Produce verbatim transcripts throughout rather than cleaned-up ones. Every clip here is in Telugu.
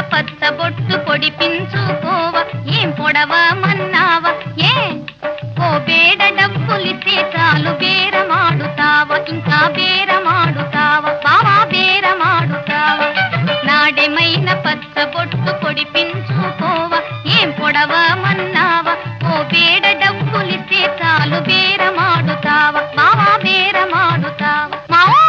పచ్చబొట్టు పొడిపించుకోవ ఏం పొడవమన్నావా ఏ ఓ బేడ డబ్బులిస్తే చాలు బేరమాడుతావా ఇంకా బేరమాడుతావా బావా బేరమాడుతావా నాడెమైన పచ్చబొట్టు పొడిపించుకోవ ఏం పొడవమన్నావా ఓ బేడ డబ్బులిస్తే చాలు బేరమాడుతావా బావా బేరమాడుతావా మావోయ్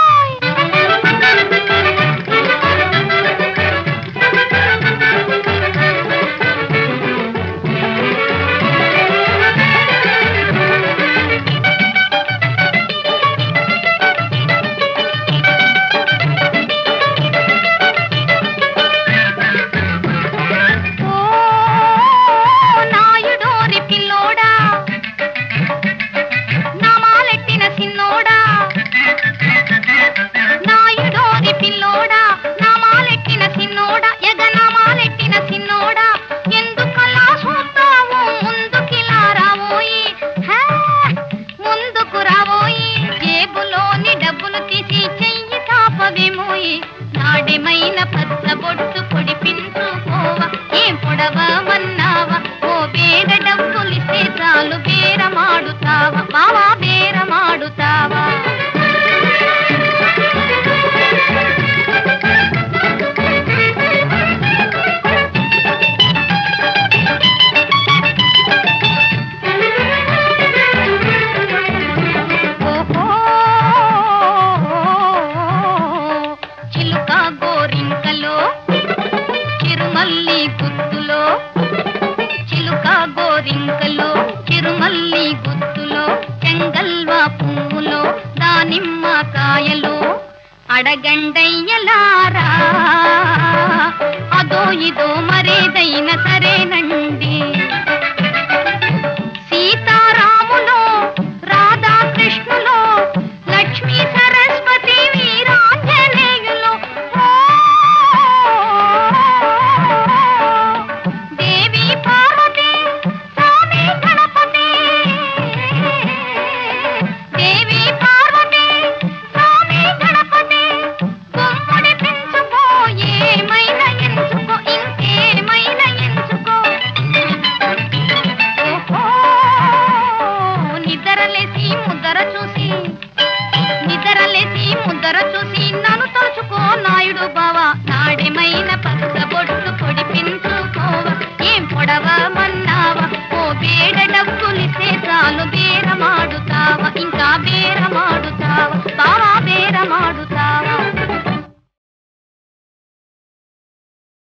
నాడెమైన పచ్చబొట్టు పొడిపించుకోవా ఏం పొడవమన్నావా ఓ బేడ డబ్బులిస్తే చాలు బేరమాడుతావా బావా బేరమాడుతావా చిరుమల్లి గుత్తులో చిలుక గోరింకలో చిరుమల్లి గుత్తులో చెంగల్వా పువ్వులో దానిమ్మ కాయలో అడగండయ్యలారా అదో ఇదో మరేదైన సరేనండి సీతారాములో రాధాకృష్ణులో లక్ష్మీ సరస్వతి వీరాంజనేయులో నిద్రలేసి ముద్దర చూసి నన్ను తలుచుకో నాయుడు బావా నాడెమైన పచ్చ